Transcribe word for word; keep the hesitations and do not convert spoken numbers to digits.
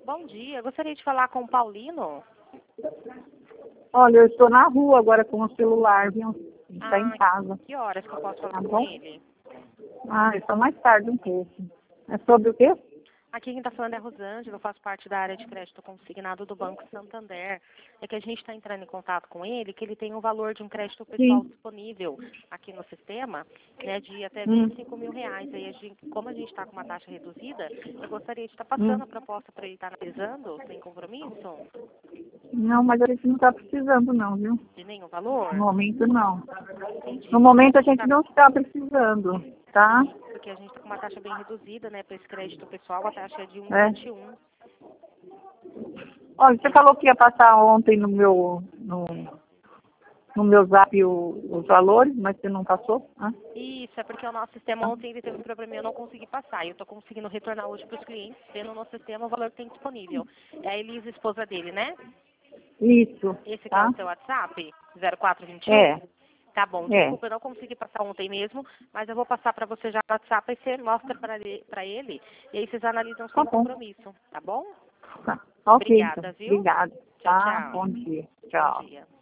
Bom dia, eu gostaria de falar com o Paulino. Olha, eu estou na rua agora com o celular, viu? Está em Ah, casa. que horas que eu posso falar Tá com bom? ele? Ah, é só mais tarde um pouco. É sobre o quê? Aqui quem está falando é a Rosângela, eu faço parte da área de crédito consignado do Banco Santander. É que a gente está entrando em contato com ele, que ele tem um valor de um crédito pessoal Sim. disponível aqui no sistema, né, de até Hum, vinte e cinco mil reais. Aí a gente, como a gente está com uma taxa reduzida, eu gostaria de estar passando hum. a proposta para ele estar analisando, sem compromisso, Não, mas a gente não está precisando não, viu? de nenhum No valor. momento não. Entendi, No porque a momento a gente gente está não está precisando, tá? Sim, porque a gente está com uma taxa bem reduzida, né? Para esse crédito pessoal, a taxa é de um vírgula É. vinte e um. Olha, você falou que ia passar ontem no meu, no, no meu zap o- os valores, mas você não passou? Ah, Isso, é porque o nosso sistema ontem ele teve um problema e eu não consegui passar. Eu estou conseguindo retornar hoje para os clientes, vendo no sistema o valor que tem disponível. É a Elisa, esposa dele, né? isso, Esse que é tá? o seu WhatsApp, zero quatro dois É, um? Tá bom, é. desculpa, eu não consegui passar ontem mesmo, mas eu vou passar para você já no WhatsApp e você mostra para ele, pra ele, e aí vocês analisam Tá sem bom. compromisso, tá bom? Tá. Ok, então. Obrigada, viu? Obrigada. Tchau, Tá? tchau. Bom dia. Bom Tchau. dia.